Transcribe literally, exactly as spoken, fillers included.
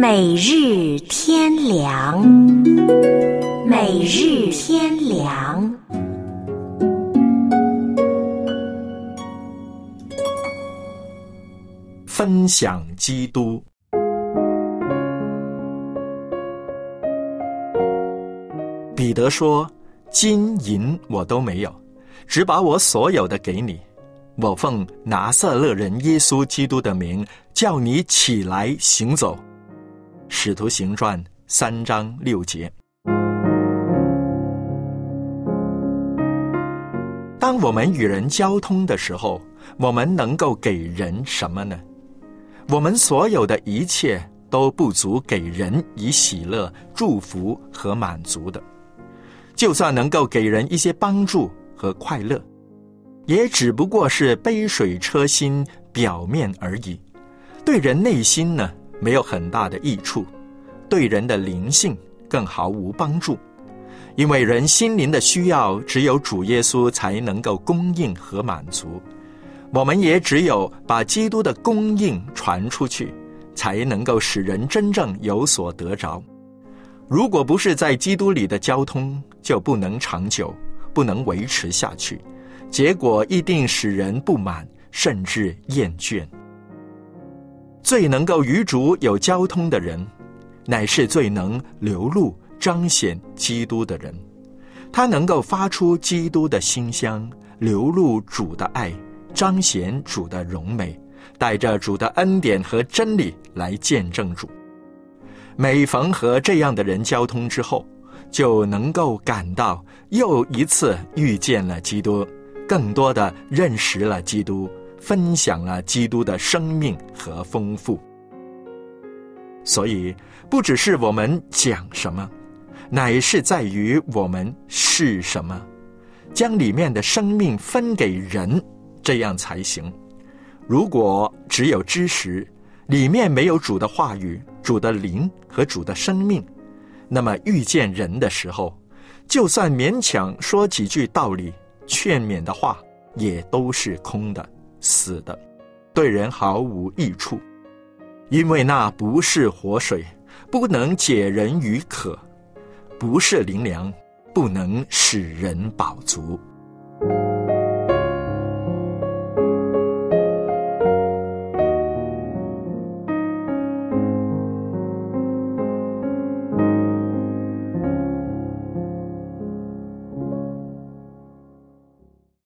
每日天良，每日天良。 分享基督。彼得说：金银我都没有，只把我所有的给你。我奉拿撒勒人耶稣基督的名，叫你起来行走。使徒行传三章六节。当我们与人交通的时候，我们能够给人什么呢？我们所有的一切都不足给人以喜乐、祝福和满足的。就算能够给人一些帮助和快乐，也只不过是杯水车薪，表面而已，对人内心呢，没有很大的益处，对人的灵性更毫无帮助。因为人心灵的需要，只有主耶稣才能够供应和满足。我们也只有把基督的供应传出去，才能够使人真正有所得着。如果不是在基督里的交通，就不能长久，不能维持下去，结果一定使人不满，甚至厌倦。最能够与主有交通的人，乃是最能流露彰显基督的人。他能够发出基督的馨香，流露主的爱，彰显主的荣美，带着主的恩典和真理来见证主。每逢和这样的人交通之后，就能够感到又一次遇见了基督，更多的认识了基督，分享了基督的生命和丰富。所以不只是我们讲什么，乃是在于我们是什么，将里面的生命分给人，这样才行。如果只有知识，里面没有主的话语、主的灵和主的生命，那么遇见人的时候，就算勉强说几句道理、劝勉的话，也都是空的、死的，对人毫无益处。因为那不是活水，不能解人于渴；不是灵粮，不能使人饱足。